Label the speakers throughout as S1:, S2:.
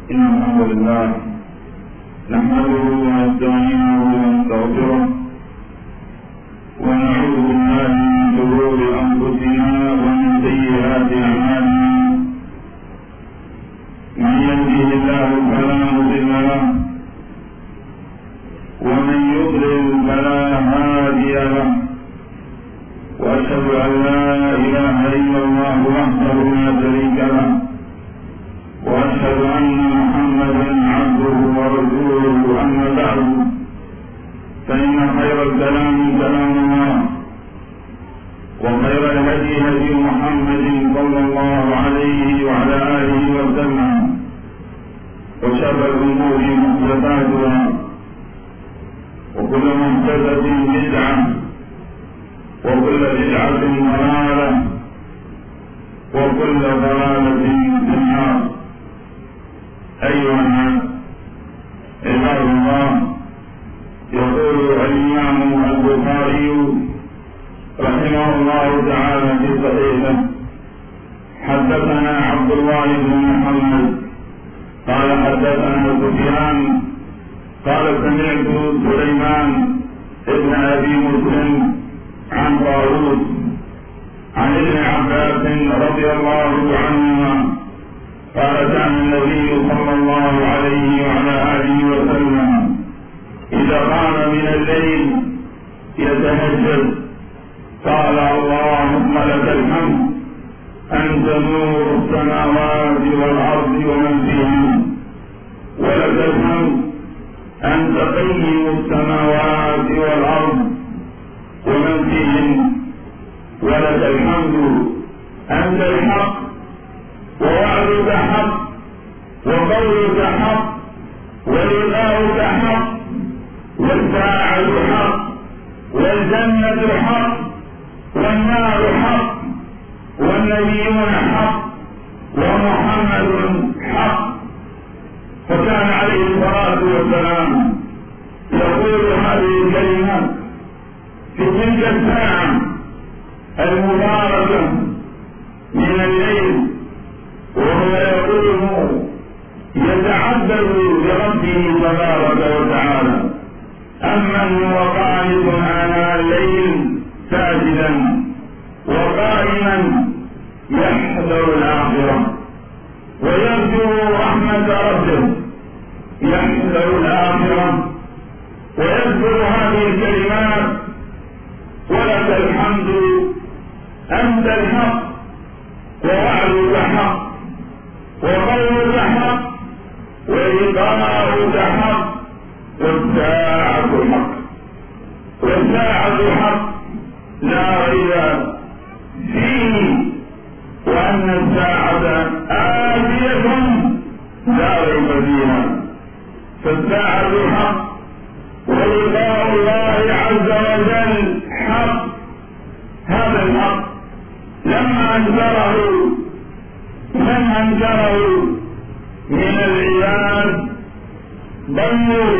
S1: إن الحمد لله نحمده ونستعينه ونستغفره ونعوذ بالله من شرور أنفسنا ومن سيئات أعمالنا. من يهده الله فلا مضل له ومن يضلل فلا هادي له، وأشهد أن لا إله إلا الله وحده لا شريك له، وأشهد أن محمدا عبده ورسوله. أما بعد، فإن خير الكلام كلام الله، وخير الهدي هدي محمد صلى الله عليه وعلى آله وسلم، وشر الأمور محدثاتها، وكل محدثة بدعة، وكل بدعة ضلالة، وكل ضلالة في النار. أيها الناس عباد الله، يقول الإمام البخاري رحمه الله تعالى في صحيحه: حدثنا عبد الله بن محمد قال حدثنا سفيان قال سمعت سليمان ابن أبي مسلم عن طاووس عن ابن عباس رضي الله عنهما قال: كان النبي صلى الله عليه وعلى آله وسلم إذا قام من الليل يتهجد قال: اللهم لك الحمد، أنت نور السماوات والأرض ومن فيهن، ولك الحمد، أنت قيم السماوات والأرض ومن فيهن، ولك الحمد، أنت الحق، ووعدك حق، وقولك حق، ولقاؤك حق، والساعة حق، والجنة حق، والنار حق، والنبيون حق، ومحمد حق. فكان عليه الصلاة والسلام يقول هذه الكلمات في تلك الساعة المباركة من الليل، وهو يقول يتعبد بربه تبارك وتعالى: أمن هو قانت آناء الليل ساجدا وقائما يحذر الآخرة ويرجو رحمة ربه، يحذر الآخرة ويذكر هذه الكلمات: ولك الحمد، أنت الحق، ووعدك حق، وقولك حق، ولقاؤك حق، والساعة حق. والساعة حق لا ريب فيه، وأن الساعة آتية لا ريب فيها. فالساعة حق، ولقاء الله عز وجل حق. هذا الحق لما أنكره من أنكره من العباد ضلوا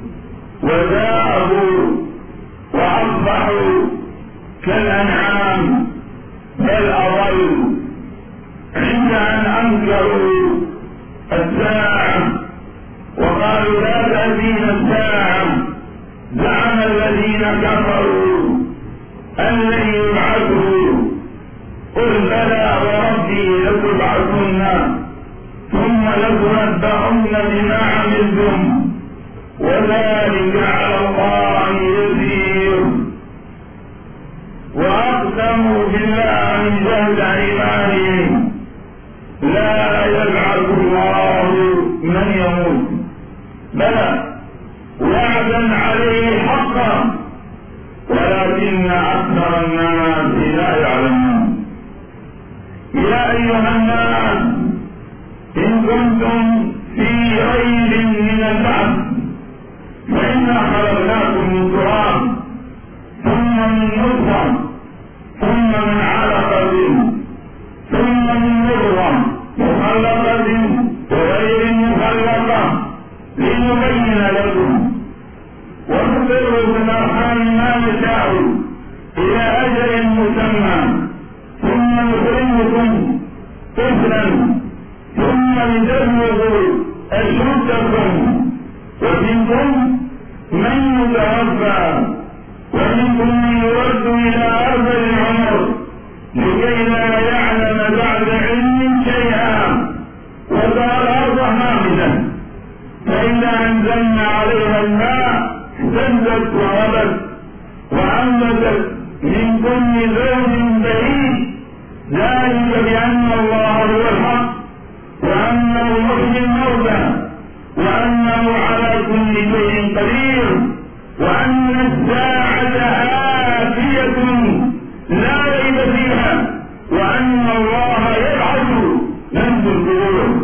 S1: وذابوا وأصبحوا كالأنعام، بل أضلوا عند أن أنكروا الساعة وقالوا لا تأتينا الساعة. زعم الذين كفروا أن لن يبعثوا، قل بلى وربي لتبعثن ثم لتنبؤن بما عملتم وذلك على الله يسير. وأقسموا بالله جهد أيمانهم لا يبعث الله من يموت، بلى وعدا عليه حقا ولكن أكثر الناس لا يعلمون. يا أيها الناس، إن كنتم في ريب من البعث فإنا خلقناكم من تراب ثم من نطفة ثم من علقة ثم من مضغة مخلقة وغير مخلقة لنبين لكم، ونقر في الأرحام ما نشاء إلى أجل مسمى، ثم نخرجكم طفلا ثم لتبلغوا أشدكم ومنكم من يتوفى ومنكم من يرد إلى أرض العمر لكي لا يعلم بعد علم شيئا وترى الأرض هامدة فإذا أنزلنا عليها الماء اهتزت وربت وأنبتت من كل زوج بعيد ذلك بأن الله هو الحق وأنه يحيي الموتى وأنه على كل شيء قدير وأن الساعة آتية لا ريب فيها وأن الله يبعث من في القبور.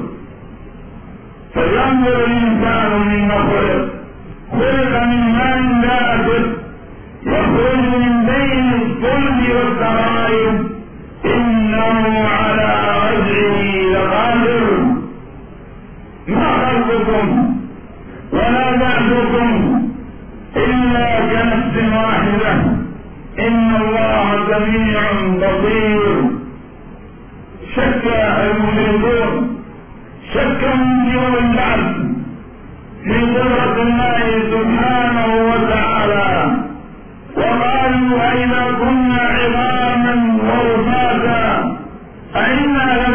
S1: فلينظر الإنسان مما خلق من ماء دافق يخرج من بين الصلب والترائب إنه على رجعه لقادر. ما خلقكم ولا بعثكم إلا كنفس واحدة إن الله سميع بصير. شك المشركون شك منكر البعث في قدرة الله سبحانه وتعالى وقالوا أئذا كنا عظاما ورفاتا أئنا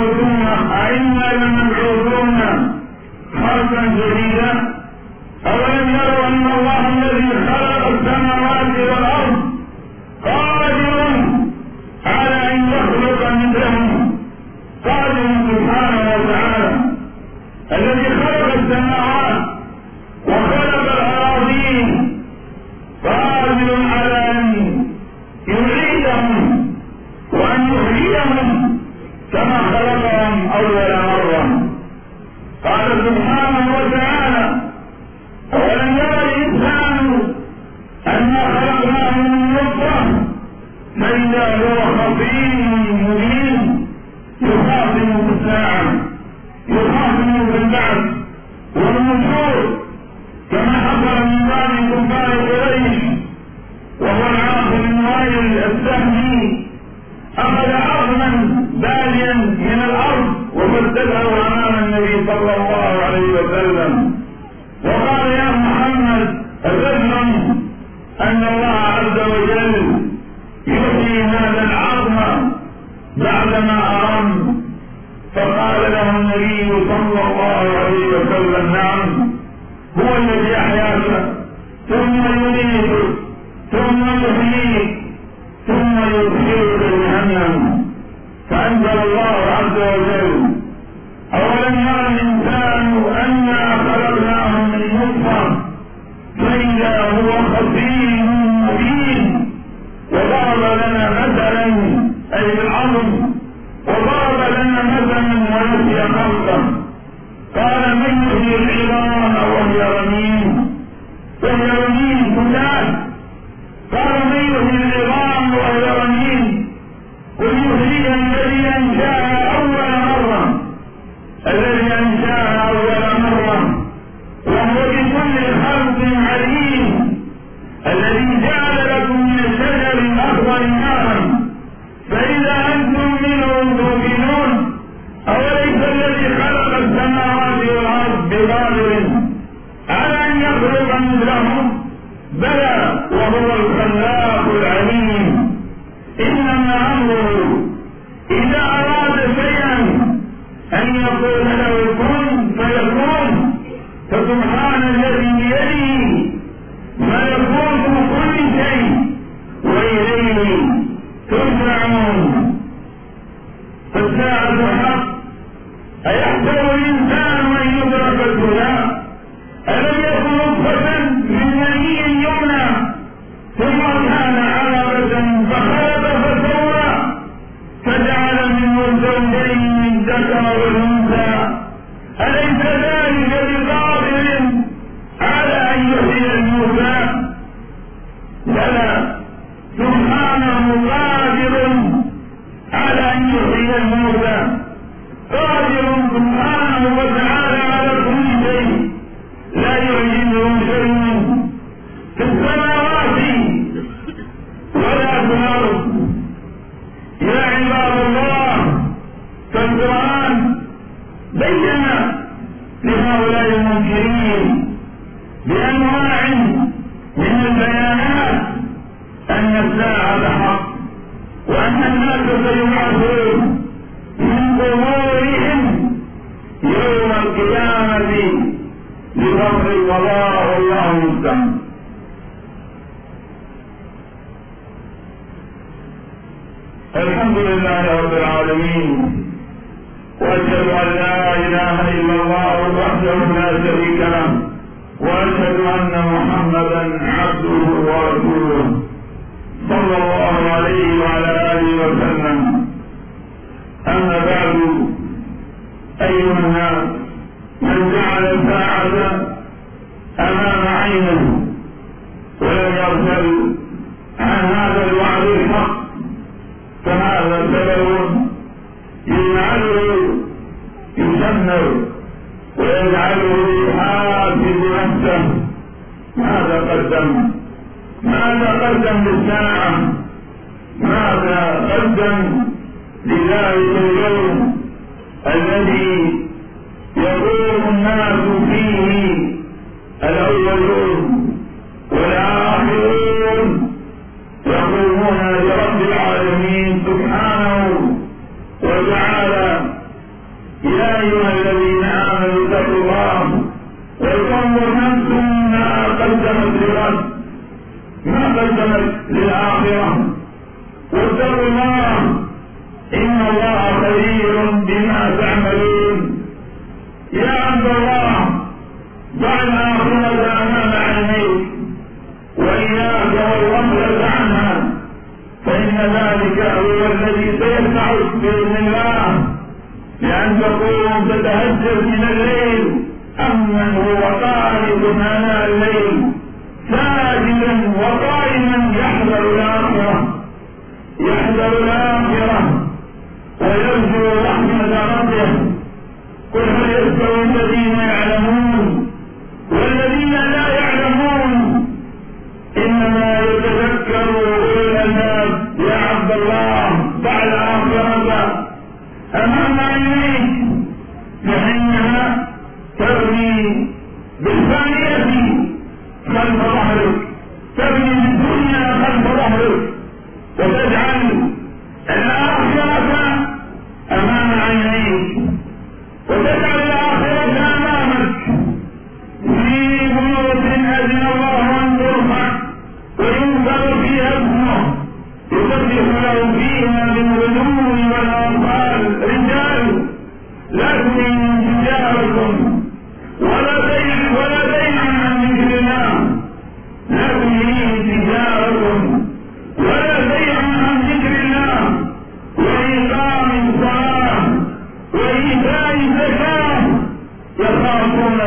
S1: لمبعوثون خلقا جديدا أولم يروا أن الله الذي خلق السماوات والأرض قادر على أن يخلق مثلهم قادر سبحانه وتعالى الذي خلق السماوات وخلق الأراضين قادر على أن يعيدهم وأن يحييهم كما خلقهم أول مرة. قال سبحانه وتعالى أولم يرى الإنسان أنا خلقناه من نطفة فإذا هو خصيم مبين يخاصم بالساعة يخاصم بالبعث والنشور كما حصل من بعد كفار قريش وهو العاص بن وائل السهمي أخذ عظما باليا من الأرض ومسكه أمام النبي صلى الله عليه وسلم وقال يا محمد أتفهم أن الله عز وجل يحيي هذا العظم بعدما أرم؟ فقال له النبي صلى الله عليه وسلم نعم هو الذي أحياك ثم يميتك ثم يحييك ثم يدخلك جهنم. فأنزل الله عز وجل أولم يرى الإنسان أنا خلقناه من نطفة فإذا هو خصيم مبين وضرب لنا مثلا أي بالعظم وضرب لنا مثلا ونسي خلقه قال من يحيي العظام وهي رميم كلها قال من يحيي العظام وهي رميم قل يحييها الذي أنشأها أول مرة وهو بكل خلق عليم الذي جعل لكم من الشجر الأخضر نارا فإذا أنتم منه توقنون أوليس الذي خلق السماوات والأرض بقادر على أن يخلق مثلهم؟ بلى وهو الخلاق العليم. إنما أمره إذا أراد شيئا أن يقول له كن فيكون. فسبحان الذي بيده ملكوت كل شيء وإليه ترجعون. فالساعة حق أيحسب الإنسان أن يدرك الهدى ألم يكن نطفة من مني يمنى ثم كان علقة فخلق فسوى فجعل منه الزوجين الذكر والأنثى أليس ذلك بقادر على أن يحيي الموتى؟ بلى سبحانه قادر على أن يحيي الموتى قادر سبحانه وتعالى على كل شيء لا يعجزه شيء في السماوات ولا في الأرض. يا عباد الله فالقرآن بين لهؤلاء المنكرين بأنواع من البيانات أن الساعة حق وأن الناس سيبعثون من قبورهم يوم القيامة لفرض القضاء والله المستعان. الحمد لله رب العالمين، واشهد ان لا اله الا الله وحده لا شريك له، واشهد ان محمدا عبده ورسوله صلى الله عليه وعلى اله وسلم. اما بعد، ايها الناس، من جعل الساعه امام عينه ولم يغفل عن هذا الوعد الحق فهذا سبب يجعله يشمر ويجعله يحاسب نفسه ماذا قدم للساعة، ماذا قدم لذلك اليوم الذي يقوم الناس فيه الأولون والآخرون يقومون لرب العالمين سبحانه وتعالى. يا أيها الذين آمنوا اتقوا الله ولتنظر نفس ما قدمت لغد، ما قدمت للآخرة، واتقوا الله إن الله خبير بما تعملون. يا عبد الله، ضع الآخرة أمام عينيك وإياك والغفلة عنها، فإن ذلك هو الذي سيدفعك بإذن الله لأن تقوم تتهجد من الليل أمن هو قائد آناء الليل ساجدا وقائما يحذر الآخرة ويرجو رحمة ربه. قل هل يستوي الذين يعلمون والذين لا يعلمون؟ إنما يتذكر أولو الألباب. يا عبد الله، ضع الآخرة أمام عينيك فإنها ترمي بالثانية خلف ظهرك، ترمي بالدنيا خلف ظهرك، وتجعل الآخرة أمام عينيك وتجعل الآخرة أمامك في بيوت أذن الله أن ترفع وينكر فيها اسمه يسبح له فيها بالغدو والآصال رجال لا تلهيهم تجارة ولا بيع عن ذكر الله، لا تلهيهم تجارة ولا بيع عن ذكر الله وإقام الصلاة وإيتاء الزكاة يخافون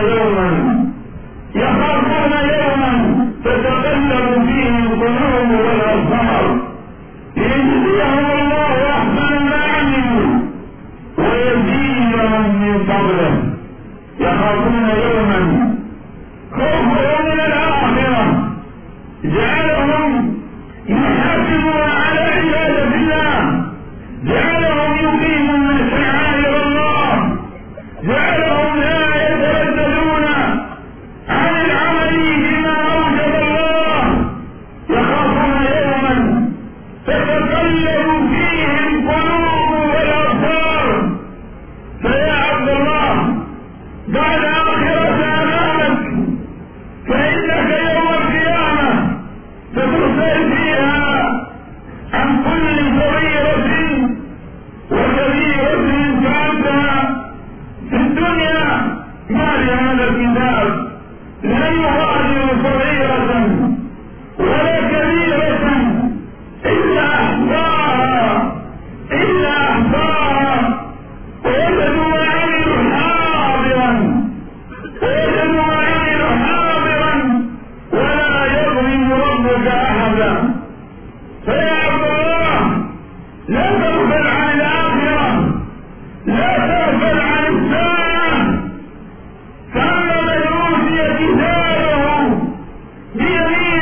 S1: يوما تتقلب فيه القلوب والأبصار ليجزيهم الله أحسن ما عملوا ويزيدهم من فضله. يخافون يوما، خوفهم من الآخرة جعلهم يحافظون على عبادة الله، جعلهم يقيمون شعائر الله، جعلهم لا يترددون عن العمل بما أوجب الله. يخافون يوما تتقلب فيه القلوب والأبصار. فيا عبد الله، ضع الآخرة أمامك فإنك يوم القيامة ستسأل فيها عن كل صغيرة وكبيرة فعلتها في الدنيا. ما لهذا الكتاب لا يغادر صغيرة ولا كبيرة إلا أحصاها ووجدوا ما عملوا حاضرا ولا يظلم ربك أحدا. فيا عبد الله، لا تغفل عن الآخرة، لا تغفل عن الساعة. فأما من أوتي كتابه بيمينه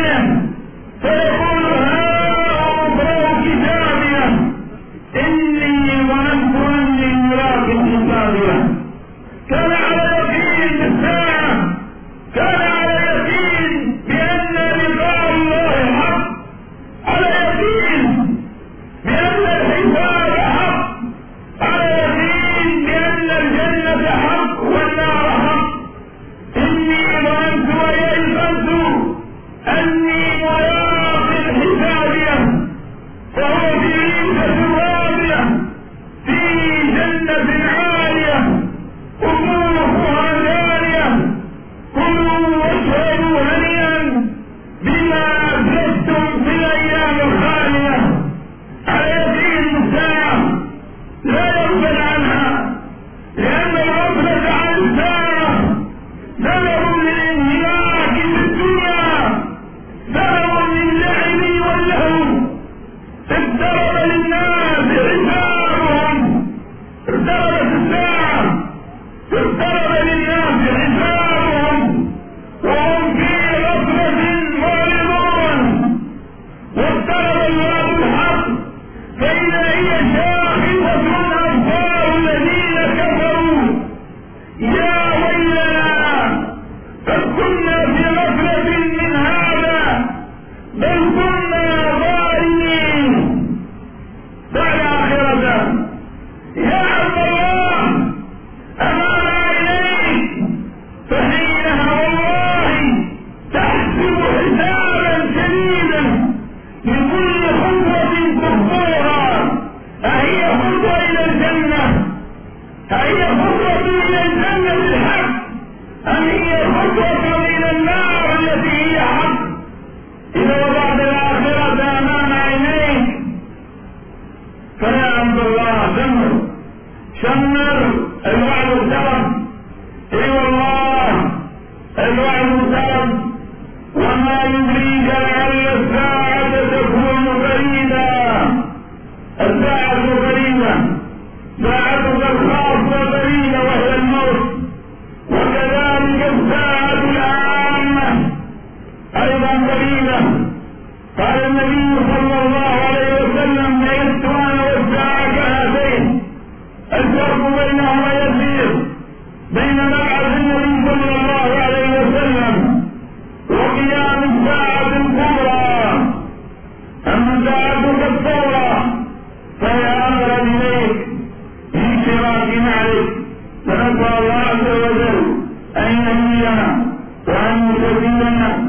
S1: بين مبعث النبي صلى الله عليه وسلم وقيام الساعة الكبرى. أما الساعة كالثورة فهي أقرب إليك من شراك نعلك. فنسأل الله عز وجل أن يهدينا وأن يسددنا